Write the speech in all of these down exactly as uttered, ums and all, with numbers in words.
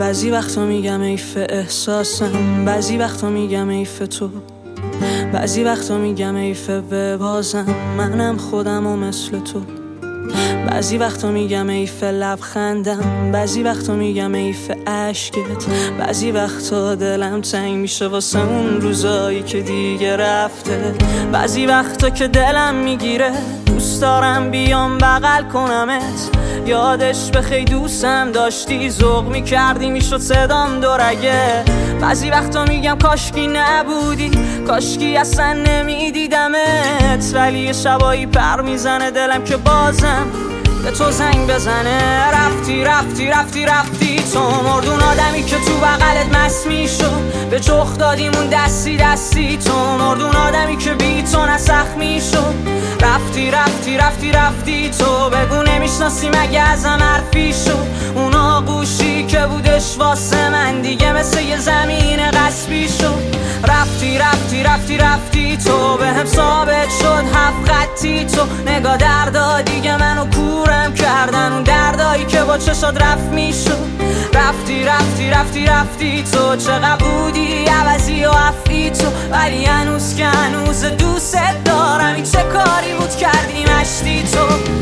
بعضی وقتا میگم ایف احساسم، بعضی وقتا میگم ایف تو، بعضی وقتا میگم ایف ببازم منم خودم و مثل تو، بعضی وقتا میگم ایف لبخندم، بعضی وقتا میگم ایف عشقت، بعضی وقتا دلم تنگ میشه واسه اون روزایی که دیگه رفته، بعضی وقتا که دلم میگیره دوست دارم بیام بغل کنمت، یادش بخی دوستم داشتی ذوق میکردی میشد صدام دورگه، بعضی وقتا میگم کاشکی نبودی، کاشکی اصلا نمیدیدمت، ولی یه شبایی پر میزنه دلم که بازم به تو زنگ بزنه. رفتی رفتی رفتی رفتی تو مردون آدمی که تو بغلت مست میشد، به چخ دادیمون دستی دستی تو مردون آدمی که بی تو نسخ میشد. رفتی رفتی رفتی رفتی تو بگو نمیشناسی مگه ازم حرفی شد، اون آغوشی که بودش واسه من دیگه مثل یه زمین غصبی شد. رفتی رفتی رفتی رفتی تو به هم ثابت شد هفت خطی تو، نگاه دردا دیگه منو کورم کردن اون دردایی که با چشات رفت میشد. رفتی رفتی رفتی رفتی تو چقدر بودی عوضی و عفی تو، ولی هنوز که هنوز دوست دارم، این چه کاری بود کردی مشتی تو.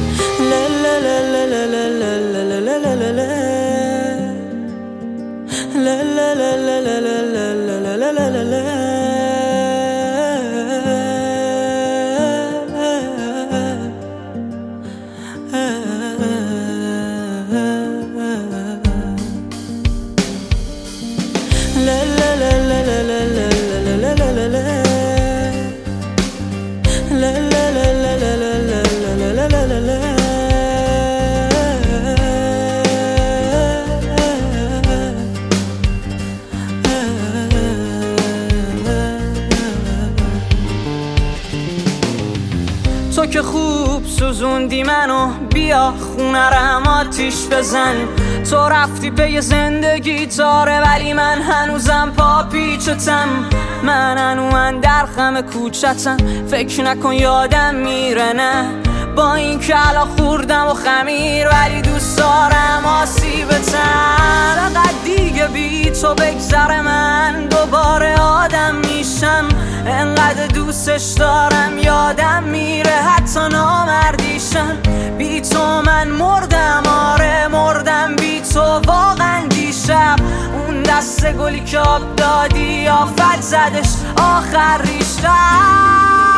تو که خوب سوزوندی منو، بیا خونه رم آتیش بزن، تو رفتی پی زندگی تاره ولی من هنوزم پا پیچتم، من هنوز در خم کوچتم، فکر نکن یادم میره نه، با این که الان خوردم و خمیر ولی دوست دارم آسیبتم. اقدر دیگه بی تو بگذره من دوباره آدم میشم، انقدر دوستش دارم یادم میره حتی نامردیشم. بی تو من مردم، آره مردم بی تو واقعا دیشب، اون دست گلی که آب دادی آفت زدش آخر ریشتر.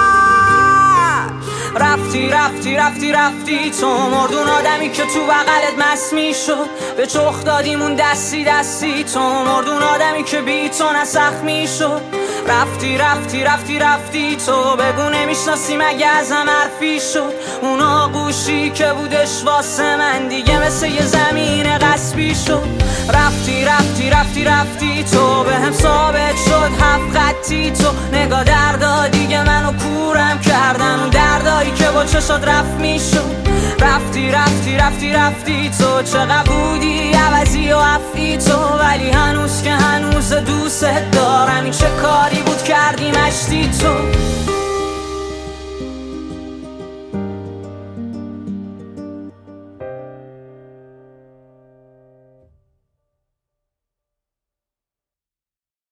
رفتی رفتی رفتی رفتی تو مردون آدمی که تو بغلت مست میشد، به چخ دادیمون دستی دستی تو مردون آدمی که بی تو نسخ میشد. رفتی رفتی رفتی رفتی تو بگو نمیشناسی مگه ازم حرفی شد، اون آغوشی که بودش واسه من دیگه مثل یه زمین غصبی شد. رفتی رفتی رفتی رفتی تو به هم ثابت شد هفت خطی تو، نگاه دردا دیگه منو کورم کردن اون دردایی که با چشات رفت میشد. رفتی رفتی رفتی رفتی تو چقدر بودی عوضی و عفی تو، ولی هنوز که هنوز دوست دارم، این چه کاری بود کردی مشتی تو.